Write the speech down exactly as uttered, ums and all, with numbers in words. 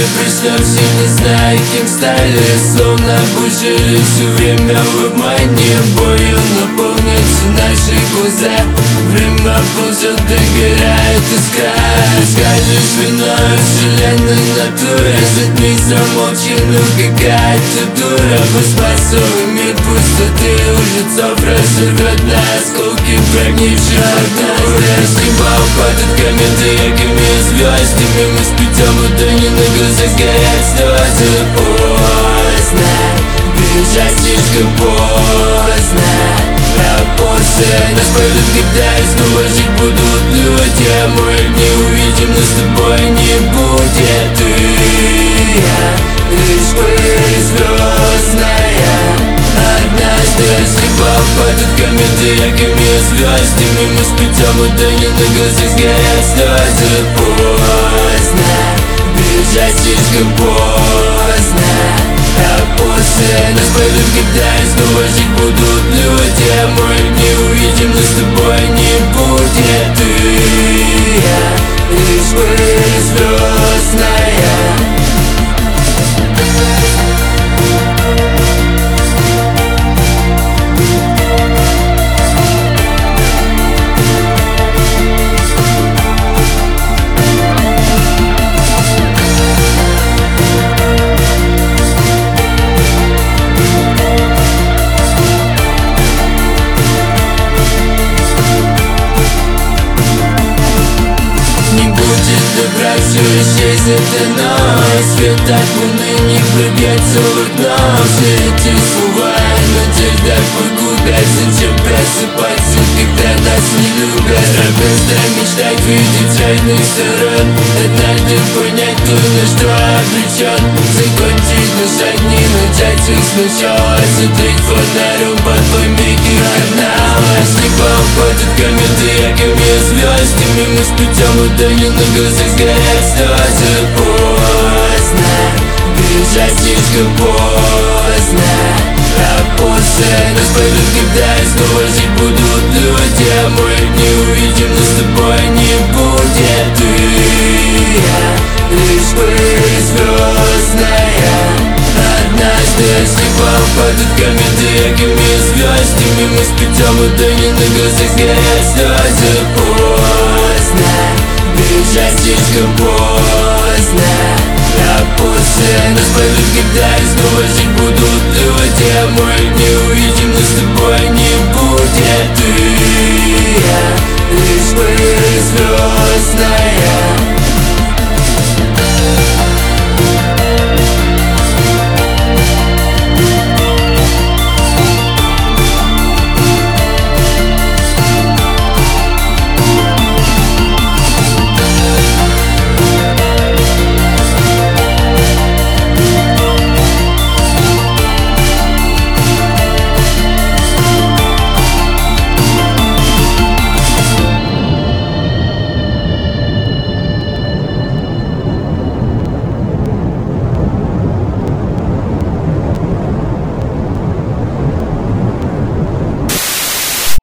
проснемся, не зная, кем стали. Словно обучили все время в обмане. Болью наполнят все наши глаза. Время ползет, догорает искра. Скажешь виной вселенной натуре. Затмись, замолчи, ну какая-то дура. Поспасовый мир пустоты уже цифра разорвет на осколки прогнивших окна. С неба упадут кометы яркими звездами. Мы спитем, будто не на глазах горят слезы. Поздно, бежать слишком поздно. А после нас пойдут, когда и снова жить будут люди. А мы не увидим, но с тобой не будет. Ты и я, лишь пыль звездная. Однажды с неба упадут кометы яркими звездами. Мы спитем, будто не на глазах горят слезы. Поздно, бежать слишком поздно. А после нас пойдут, когда и снова жить будут люди. А мы не увидим, но с тобой не будет. Ты и я, лишь пыль звездная. Добра все исчезнет оно. Свет от луны не пробьется в окно. Все эти слова, надежда погубят. Зачем просыпаться, когда нас не любят? Просто мечтать видеть с разных сторон. Однажды понять, кто на что обречен. Закончить дышать, не начать все сначала. Задрить фонарем под твой микроканал. С неба упадут кометы яркими звездами. Мы спитем, будто не на глазах горят слезы. Поздно, бежать слишком поздно. А после нас пойдут, когда и снова жить будут люди. А мы не увидим, но с тобой не будет. Ты и я, лишь пыль звездная. Однажды с неба упадут кометы яркими звездами. Мы спитем, будто не на глазах горят слезы. Поздно, бежать слишком поздно. А после нас пойдут, когда и снова жить будут люди. А мы не увидим, но с тобой не будет. Ты и я, лишь пыль звездная.